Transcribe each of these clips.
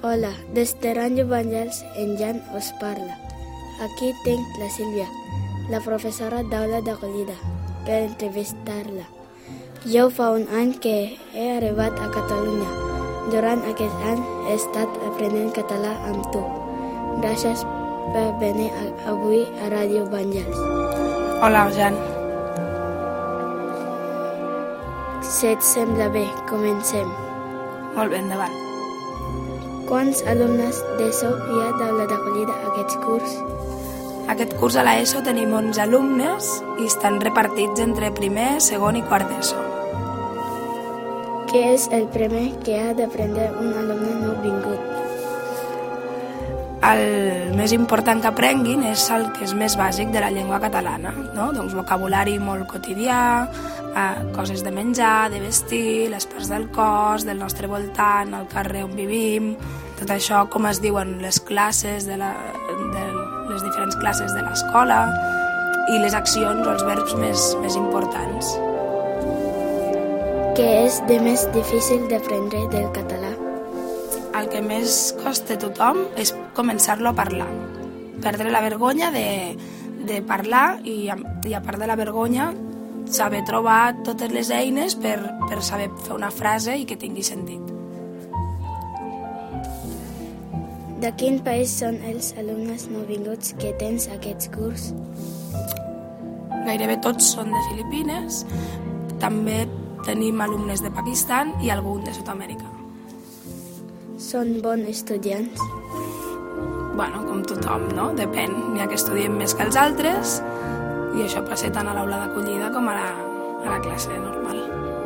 Hola, des de Ràdio Vangelis, en Jan us parla. Aquí tinc la Sílvia, la professora d'aula d'acollida, per entrevistar-la. Jo fa un any que he arribat a Catalunya. Durant aquest any he estat aprenent català amb tu. Gràcies per venir avui a Ràdio Vangelis. Hola, Jan. Si et sembla bé, comencem. Molt bé, endavant. Quants alumnes d'ESO hi ha d'aula d'acollida a aquest curs? Aquest curs a l'ESO tenim 11 alumnes i estan repartits entre primer, segon i quart d'ESO. Què és el primer que ha d'aprendre un alumne nouvingut? El més important que aprenguin és el que és més bàsic de la llengua catalana, no? Doncs vocabulari molt quotidià, coses de menjar, de vestir, les parts del cos, del nostre voltant, el carrer on vivim, tot això, com es diuen les classes, de les diferents classes de l'escola i les accions o els verbs més importants. Què és de més difícil d'aprendre del català? El que més costa a tothom és començar-lo a parlar. Perdre la vergonya de parlar i a part de la vergonya saber trobar totes les eines per saber fer una frase i que tingui sentit. De quin país són els alumnes nouvinguts que tens aquest curs? Gairebé tots són de Filipines, també tenim alumnes de Pakistan i algun de Sud-amèrica. Són bons estudiants? Bueno, com tothom, no? Depèn. N'hi ha que estudien més que els altres i això passa tant a l'aula d'acollida com a la classe normal.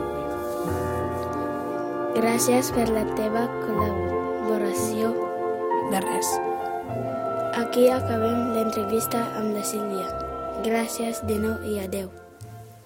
Gràcies per la teva col·laboració. De res. Aquí acabem l'entrevista amb la Sílvia. Gràcies de nou i adeu.